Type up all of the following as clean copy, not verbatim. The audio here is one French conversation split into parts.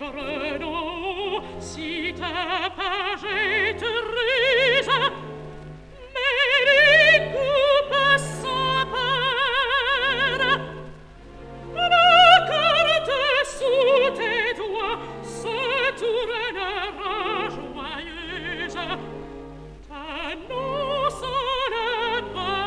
Renaud, si ta page est heureuse, mais les coupes sans peur. La carte sous tes doigts se tournera joyeuse, t'annonce le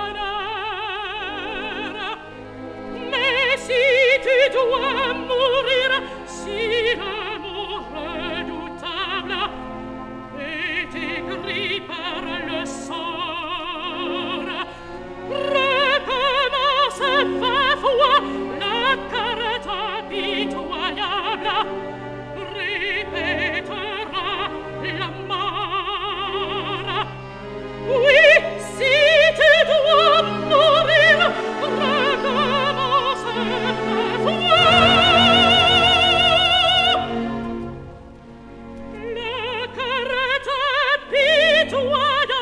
bonheur. Mais si tu dois mourir, si l'amour redoutable est écrit par le sort, recommence vingt fois la carte impitoyable, répétera la mort. Oui, si tu dois mourir, recommence vingt fois. La carte impitoyable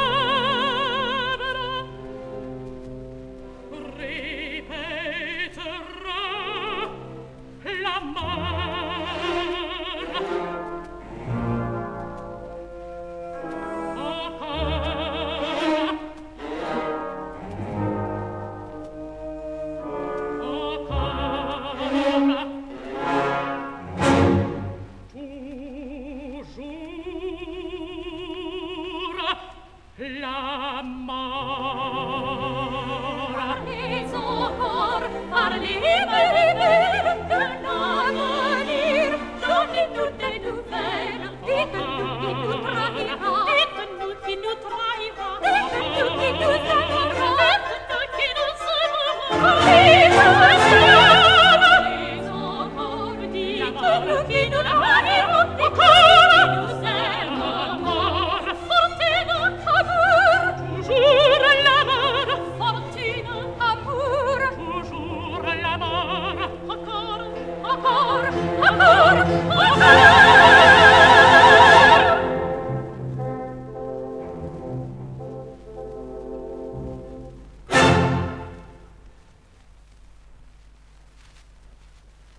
répétera la mort. La mort. Parlez encore, parlez, de l'avenir. Donnez-nous des nouvelles, dites-nous qui nous trahira. Dites-nous qui nous trahira. Dites-nous qui nous aimera. Dites-nous qui nous aimera. Parlez encore, dites-nous qui nous